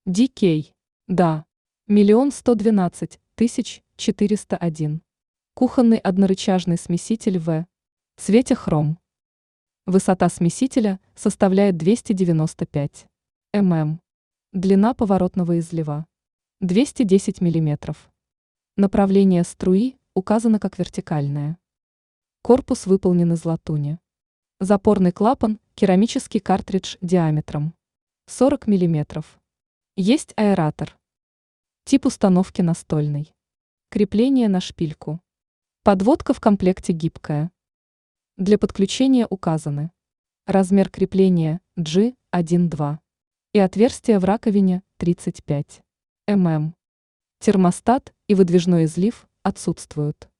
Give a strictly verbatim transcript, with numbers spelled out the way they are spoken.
ди кей. Да. Миллион сто двенадцать тысяч четыреста один. Кухонный однорычажный смеситель в цвете хром. Высота смесителя составляет двести девяносто пять миллиметров. Длина поворотного излива двести десять миллиметров. Направление струи указано как вертикальное. Корпус выполнен из латуни. Запорный клапан – керамический картридж диаметром сорок миллиметров. Есть аэратор. Тип установки настольный. Крепление на шпильку. Подводка в комплекте гибкая. Для подключения указаны размер крепления джи один два и отверстие в раковине тридцать пять миллиметров. Термостат и выдвижной излив отсутствуют.